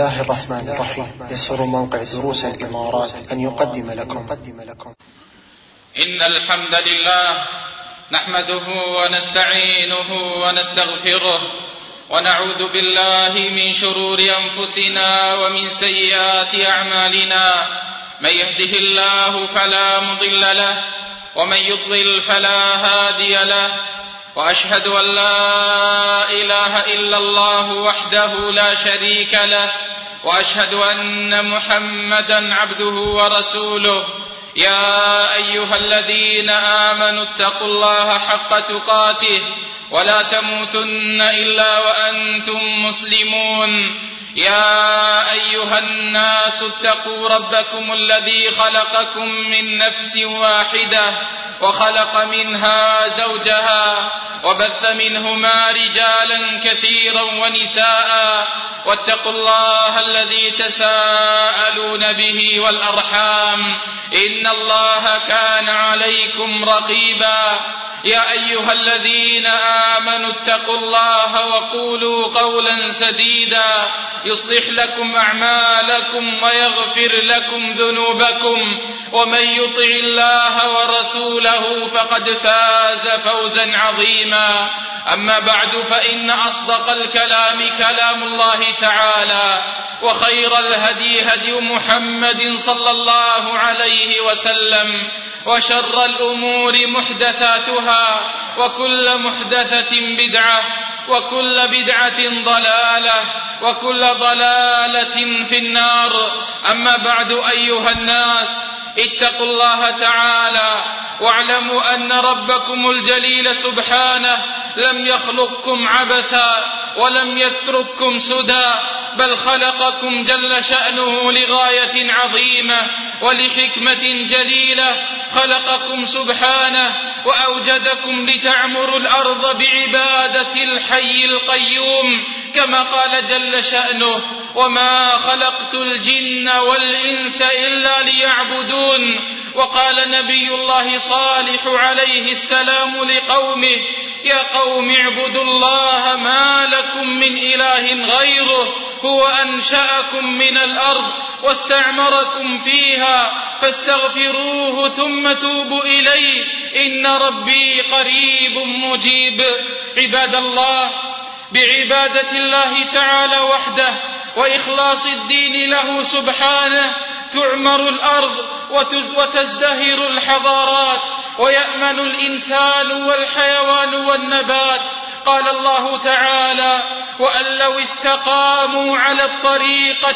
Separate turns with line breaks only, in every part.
الله الرحمن الرحيم. يسر موقع دروس الإمارات أن يقدم لكم
إن الحمد لله نحمده ونستعينه ونستغفره ونعوذ بالله من شرور أنفسنا ومن سيئات أعمالنا. من يهده الله فلا مضل له ومن يضلل فلا هادي له، وأشهد أن لا إله إلا الله وحده لا شريك له، وأشهد أن محمدا عبده ورسوله. يا أيها الذين آمنوا اتقوا الله حق تقاته ولا تموتن إلا وأنتم مسلمون. يا أيها الناس اتقوا ربكم الذي خلقكم من نفس واحدة وخلق منها زوجها وبث منهما رجالا كثيرا ونساء، واتقوا الله الذي تساءلون به والأرحام إن الله كان عليكم رقيبا. يا أيها الذين آمنوا اتقوا الله وقولوا قولا سديدا يصلح لكم أعمالكم ويغفر لكم ذنوبكم، ومن يطع الله ورسوله فقد فاز فوزا عظيما. أما بعد، فإن أصدق الكلام كلام الله تعالى، وخير الهدي هدي محمد صلى الله عليه وسلم، وشر الأمور محدثاتها، وكل محدثة بدعة، وكل بدعة ضلالة، وكل ضلالة في النار. أما بعد، أيها الناس، اتقوا الله تعالى واعلموا أن ربكم الجليل سبحانه لم يخلقكم عبثا ولم يترككم سدى، بل خلقكم جل شأنه لغاية عظيمة ولحكمة جليلة. خلقكم سبحانه وأوجدكم لتعمروا الأرض بعبادة الحي القيوم، كما قال جل شأنه: وما خلقت الجن والإنس إلا ليعبدون. وقال نبي الله صالح عليه السلام لقومه: يا قوم اعبدوا الله ما لكم من إله غيره، هو أنشأكم من الأرض واستعمركم فيها فاستغفروه ثم توبوا إليه إن ربي قريب مجيب. عباد الله، بعبادة الله تعالى وحده وإخلاص الدين له سبحانه تعمر الأرض وتزدهر الحضارات، ويأمن الإنسان والحيوان والنبات. قال الله تعالى: وأن لو استقاموا على الطريقة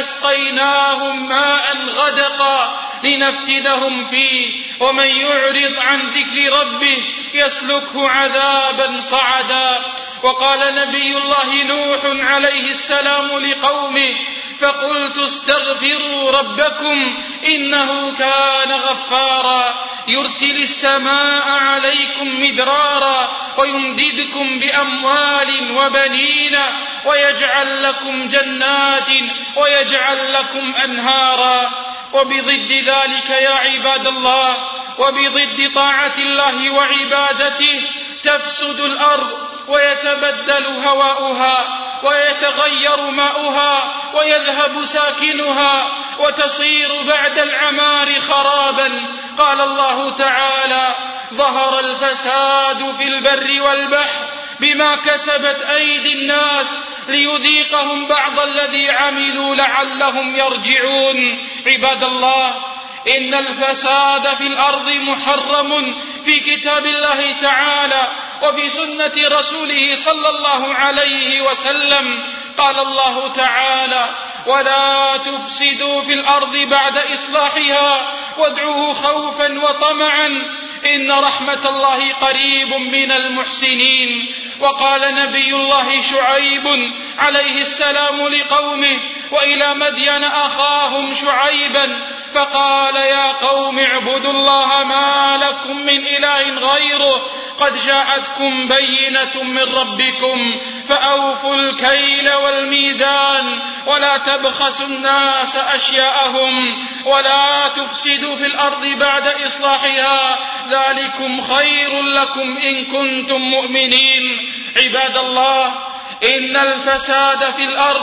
لأسقيناهم ماء غدقا لنفتنهم فيه، ومن يعرض عن ذكر ربه يسلكه عذابا صعدا. وقال نبي الله نوح عليه السلام لقومه: فقلت استغفروا ربكم إنه كان غفارا يرسل السماء عليكم مدرارا ويمددكم بأموال وبنين ويجعل لكم جنات ويجعل لكم أنهارا. وبضد ذلك يا عباد الله، وبضد طاعة الله وعبادته، تفسد الأرض ويتبدل هواؤها ويتغير ماؤها ويذهب ساكنها وتصير بعد العمار خرابا. قال الله تعالى: ظهر الفساد في البر والبحر بما كسبت أيدي الناس ليذيقهم بعض الذي عملوا لعلهم يرجعون. عباد الله، إن الفساد في الأرض محرم في كتاب الله تعالى وفي سنة رسوله صلى الله عليه وسلم. قال الله تعالى: ولا تفسدوا في الأرض بعد إصلاحها وادعوه خوفا وطمعا إن رحمة الله قريب من المحسنين. وقال نبي الله شعيب عليه السلام لقومه: وإلى مدين أخاهم شعيبا فقال: يا قوم اعبدوا الله ما لكم من إله غيره قد جاءتكم بينة من ربكم فأوفوا الكيل والميزان ولا تبخسوا الناس أشياءهم ولا تفسدوا في الأرض بعد إصلاحها ذلكم خير لكم إن كنتم مؤمنين. عباد الله، إن الفساد في الأرض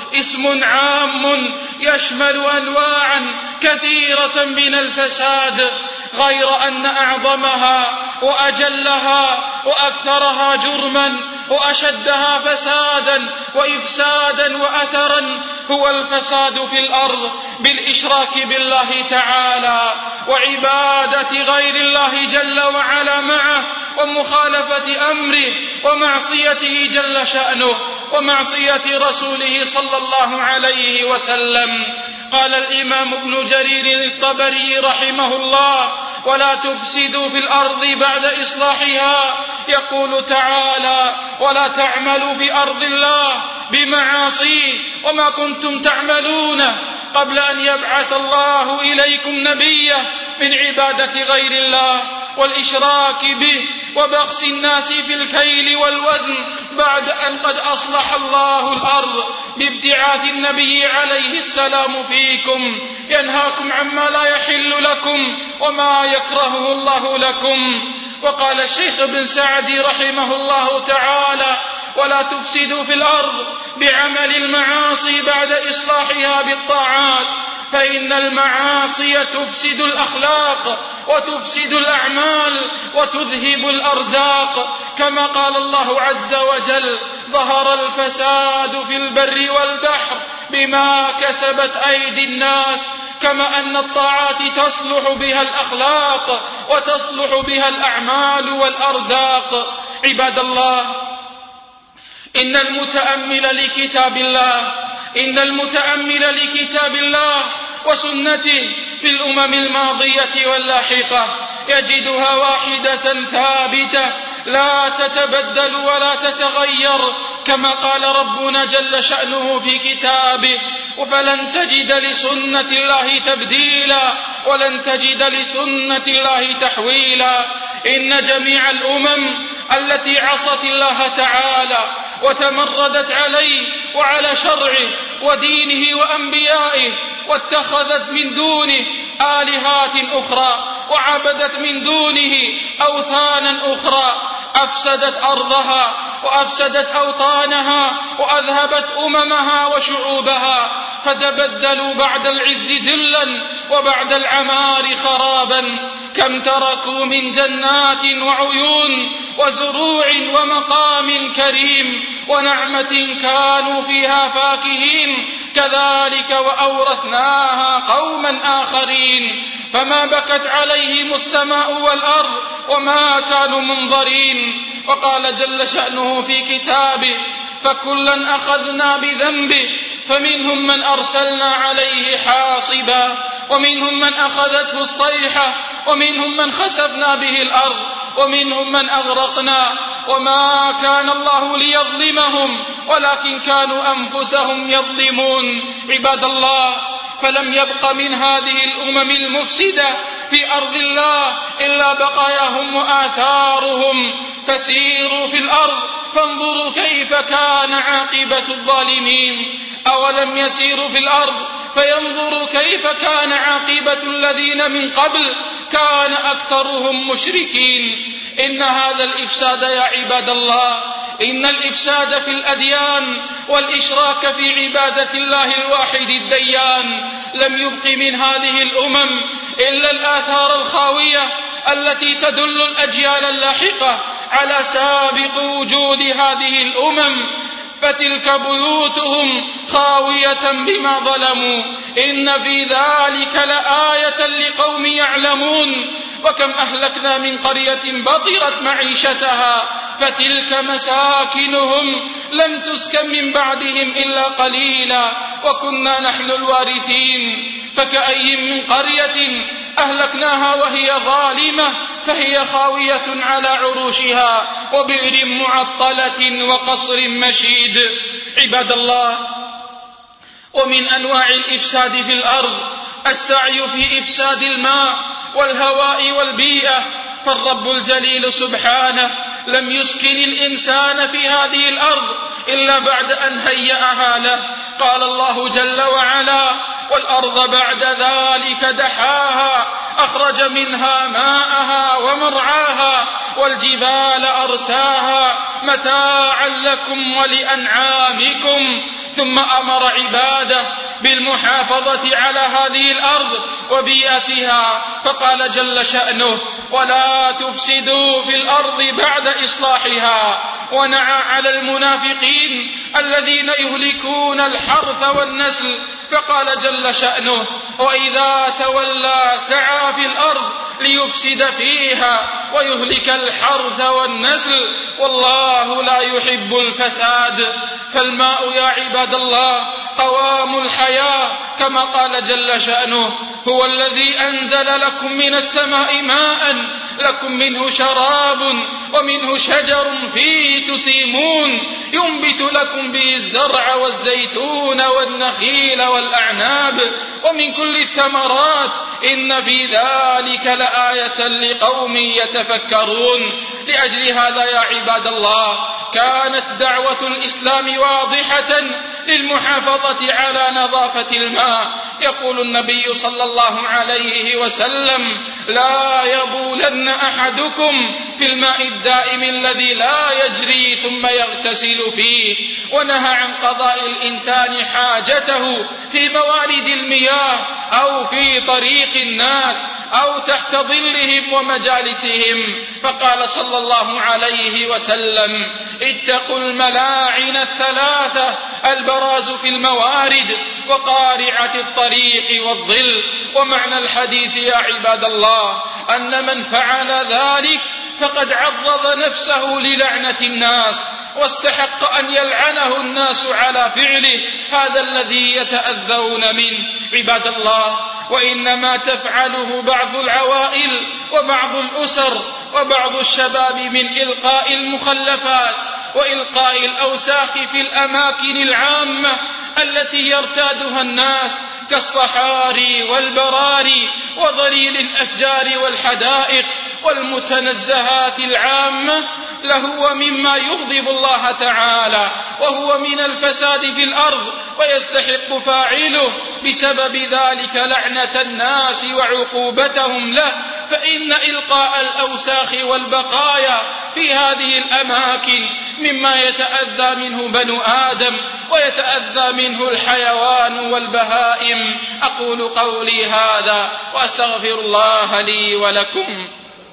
اسم عام يشمل أنواعا كثيرة من الفساد، غير أن أعظمها وأجلها وأكثرها جرما وأشدها فسادا وإفسادا وأثرا هو الفساد في الأرض بالإشراك بالله تعالى وعبادة غير الله جل وعلا معه، ومخالفة أمره ومعصيته جل شأنه ومعصية رسوله صلى الله عليه وسلم. قال الإمام ابن جرير الطبري رحمه الله: ولا تفسدوا في الأرض بعد إصلاحها. يقول تعالى: ولا تعملوا في أرض الله بمعاصيه وما كنتم تعملون قبل أن يبعث الله إليكم نبيا من عبادة غير الله والإشراك به وبخس الناس في الكيل والوزن بعد أن قد أصلح الله الأرض بابتعاث النبي عليه السلام فيكم، ينهاكم عما لا يحل لكم وما يكرهه الله لكم. وقال الشيخ ابن سعدي رحمه الله تعالى: ولا تفسدوا في الأرض بعمل المعاصي بعد إصلاحها بالطاعات، فإن المعاصي تفسد الأخلاق وتفسد الأعمال وتذهب الأرزاق، كما قال الله عز وجل: ظهر الفساد في البر والبحر بما كسبت أيدي الناس. كما أن الطاعات تصلح بها الأخلاق وتصلح بها الأعمال والأرزاق. عباد الله، إن المتأمل لكتاب الله وسنته في الأمم الماضية واللاحقة يجدها واحدة ثابتة لا تتبدل ولا تتغير، كما قال ربنا جل شأنه في كتابه: فلن تجد لسنة الله تبديلا ولن تجد لسنة الله تحويلا. إن جميع الأمم التي عصت الله تعالى وتمردت عليه وعلى شرعه ودينه وأنبيائه واتخذت من دونه آلهات أخرى وعبدت من دونه أوثانا أخرى أفسدت أرضها وأفسدت أوطانها وأذهبت أممها وشعوبها، فتبدلوا بعد العز ذلا وبعد العمار خرابا. كم تركوا من جنات وعيون وزروع ومقام كريم ونعمة كانوا فيها فاكهين، كذلك وأورثناها قوما آخرين، فما بكت عليهم السماء والأرض وما كانوا منظرين. وقال جل شأنه في كتابه: فكلا أخذنا بذنبه فمنهم من أرسلنا عليه حاصبا ومنهم من أخذته الصيحة ومنهم من خسفنا به الأرض ومنهم من أغرقنا وما كان الله ليظلمهم ولكن كانوا أنفسهم يظلمون. عباد الله، فلم يبق من هذه الأمم المفسدة في أرض الله إلا بقاياهم وآثارهم، فسيروا في الأرض فانظروا كيف كان عاقبة الظالمين. أولم يسيروا في الأرض فينظروا كيف كان عاقبة الذين من قبل كان أكثرهم مشركين. إن هذا الإفساد يا عباد الله، إن الإفساد في الأديان والإشراك في عبادة الله الواحد الديان لم يبق من هذه الأمم إلا الآثار الخاوية التي تدل الأجيال اللاحقة على سابق وجود هذه الأمم، فتلك بيوتهم خاوية بما ظلموا. إن في ذلك لآية لقوم يعلمون. وكم أهلكنا من قرية بطرت معيشتها فتلك مساكنهم لم تسكن من بعدهم إلا قليلا وكنا نحن الوارثين. فكأي من قرية أهلكناها وهي ظالمة فهي خاوية على عروشها وبئر معطلة وقصر مشيد. عباد الله، ومن أنواع الإفساد في الأرض السعي في إفساد الماء والهواء والبيئة، فالرب الجليل سبحانه لم يسكن الإنسان في هذه الأرض إلا بعد أن هيأها له. قال الله جل وعلا: والأرض بعد ذلك دحاها أخرج منها ماءها ومرعاها والجبال أرساها متاعا لكم ولأنعامكم ثم أمر عباده بالمحافظة على هذه الأرض وبيئتها فقال جل شأنه ولا تفسدوا في الأرض بعد إصلاحها ونعى على المنافقين الذين يهلكون الحرث والنسل فقال جل شأنه وإذا تولى سعى في الأرض ليفسد فيها ويهلك الحرث والنسل والله لا يحب الفساد. فالماء يا عباد الله قوام الحياة كما قال جل شأنه هو الذي أنزل لكم من السماء ماء لكم منه شراب ومنه شجر فيه تسيمون ينبت لكم به الزرع والزيتون والنخيل والأعناب ومن كل الثمرات إن في ذلك لآية لقوم يتفكرون. لأجل هذا يا عباد الله كانت دعوة الإسلام واضحة للمحافظة على نظافة الماء. يقول النبي صلى الله عليه وسلم لا يبولن أحدكم في الماء الدائم الذي لا يجري ثم يغتسل فيه ونهى عن قضاء الإنسان حاجته في موارد المياه أو في طريق الناس أو تحت ظلهم ومجالسهم فقال صلى الله عليه وسلم اتقوا الملاعن الثلاثة البراز في الموارد وقارعة الطريق والظل. ومعنى الحديث يا عباد الله أن من فعل ذلك فقد عرض نفسه للعنة الناس واستحق أن يلعنه الناس على فعله هذا الذي يتأذون منه. عباد الله وإنما تفعله بعض العوائل وبعض الأسر وبعض الشباب من إلقاء المخلفات وإلقاء الأوساخ في الأماكن العامة التي يرتادها الناس كالصحاري والبراري وضليل الأشجار والحدائق والمتنزهات العامة لهو مما يغضب الله تعالى وهو من الفساد في الأرض ويستحق فاعله بسبب ذلك لعنة الناس وعقوبتهم له. فإن إلقاء الأوساخ والبقايا في هذه الأماكن مما يتأذى منه بنو آدم ويتأذى منه الحيوان والبهائم. أقول قولي هذا وأستغفر الله لي ولكم.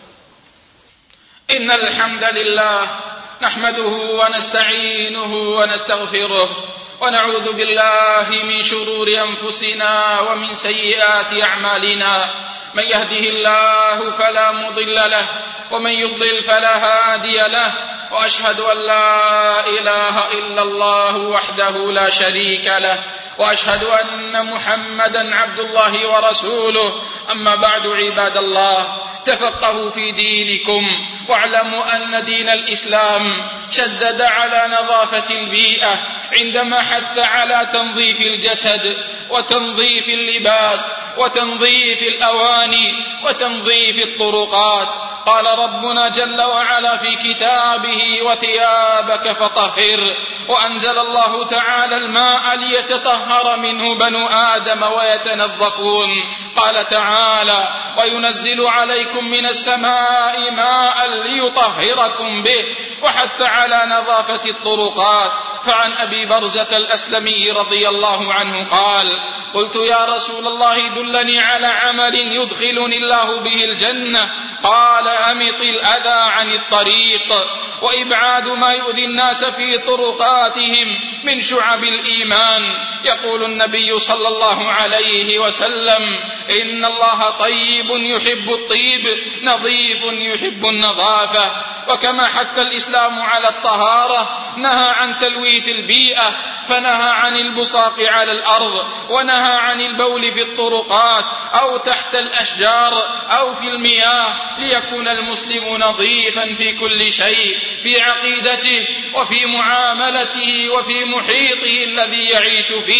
إن الحمد لله نحمده ونستعينه ونستغفره ونعوذ بالله من شرور أنفسنا ومن سيئات أعمالنا من يهده الله فلا مضل له ومن يضلل فلا هادي له وأشهد أن لا إله إلا الله وحده لا شريك له وأشهد أن محمدا عبد الله ورسوله. أما بعد عباد الله تفقهوا في دينكم واعلموا أن دين الإسلام شدد على نظافة البيئة عندما حث على تنظيف الجسد وتنظيف اللباس وتنظيف الأواني وتنظيف الطرقات. قال ربنا جل وعلا في كتابه وثيابك فطهر وأنزل الله تعالى الماء ليتطهر منه بنو آدم ويتنظفون. قال تعالى وينزل عليكم من السماء ماء ليطهركم به وحث على نظافة الطرقات. فعن أبي برزة الأسلمي رضي الله عنه قال قلت يا رسول الله دلني على عمل يدخلني الله به الجنة قال أمط الأذى عن الطريق وإبعاد ما يؤذي الناس في طرقاتهم من شعب الإيمان. يقول النبي صلى الله عليه وسلم إن الله طيب يحب الطيب نظيف يحب النظافة. وكما حث الإسلام على الطهارة نهى عن تلويث البيئة فنهى عن البصاق على الأرض ونهى عن البول في الطرقات أو تحت الأشجار أو في المياه ليكون المسلم نظيفا في كل شيء في عقيدته وفي معاملته وفي محيطه الذي يعيش فيه.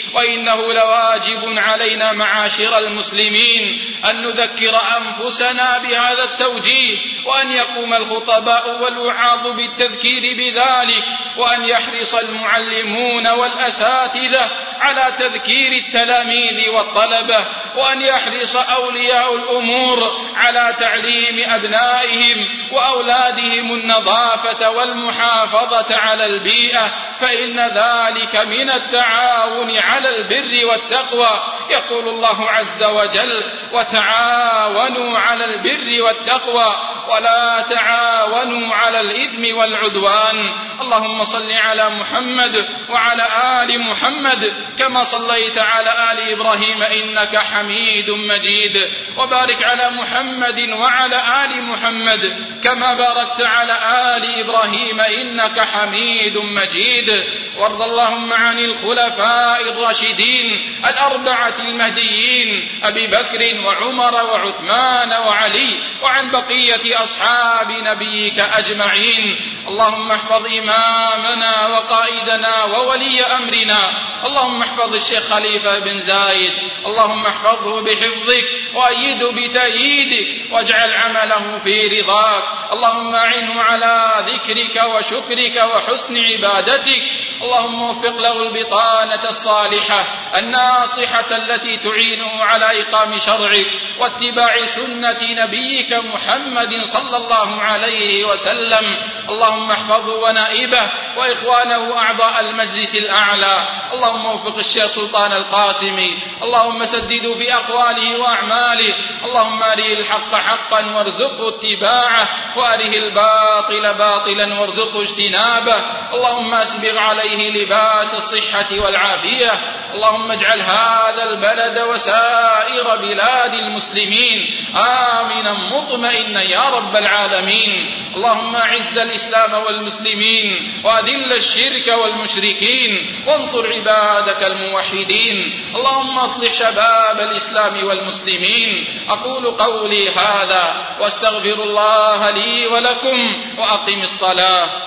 وإنه لواجب علينا معاشر المسلمين أن نذكر أنفسنا بهذا التوجيه، وأن يقوم الخطباء والوعاظ بالتذكير بذلك، وأن يحرص المعلمون والأساتذة على تذكير التلاميذ والطلبة، وأن يحرص أولياء الأمور على تعليم أبنائهم وأولادهم النظافة والمحافظة على البيئة، فإن ذلك من التعاون على البر والتقوى. يقول الله عز وجل: وتعاونوا على البر والتقوى ولا تعاونوا على الإثم والعدوان. اللهم صل على محمد وعلى آل محمد كما صليت على آل إبراهيم إنك حميد مجيد، وبارك على محمد وعلى آل محمد كما باركت على آل إبراهيم إنك حميد مجيد. وارض اللهم عن الخلفاء الراشدين الأربعة المهديين أبي بكر وعمر وعثمان وعلي، وعن بقية أصحاب نبيك أجمعين. اللهم احفظ إمامنا وقائدنا وولي أمرنا، اللهم احفظ الشيخ خليفة بن زايد، اللهم احفظه بحفظك وأيده بتأييدك، واجعل عمله في رضاك. اللهم أعنه على ذكرك وشكرك وحسن عبادتك. اللهم وفق له البطانة الصالحة الناصحة التي تعينه على إقام شرعك واتباع سنة نبيك محمد صلى الله عليه وسلم. اللهم احفظه ونائبه وإخوانه أعضاء المجلس الأعلى. اللهم وفق الشيخ سلطان القاسمي، اللهم سدده في أقواله وأعماله. اللهم أريه الحق حقا وارزقه اتباعه، وأره الباطل باطلا وارزقه اجتنابه. اللهم أسبغ عليه لباس الصحة والعافية. اللهم اجعل هذا البلد وسائر بلاد المسلمين آمنا مطمئنا يا رب العالمين. اللهم أعز الإسلام والمسلمين وأذل الشرك والمشركين، وانصر عبادك الموحدين. اللهم اصلح شباب الإسلام والمسلمين. أقول قولي هذا واستغفر الله لي ولكم، وأقم الصلاة.